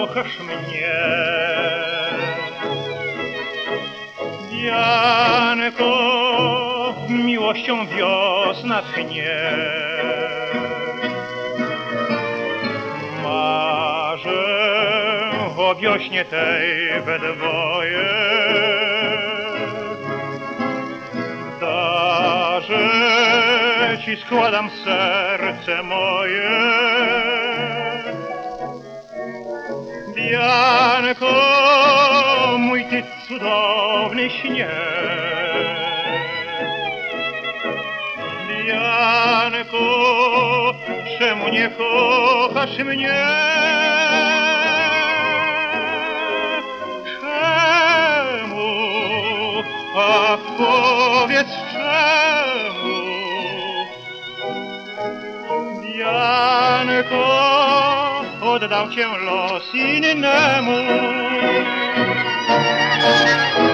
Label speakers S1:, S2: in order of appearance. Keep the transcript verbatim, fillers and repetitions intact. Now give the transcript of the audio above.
S1: kochasz mnie. Janko, miłością wiosna tchnie. Marzę o wiośnie tej we dwoje. Darzę ci, składam serce moje. Janko, mój ty cudowny śnie. Janko, czemu nie kochasz mnie? Czemu? Ach, powiedz czemu? Janko, oddał cię los innemu.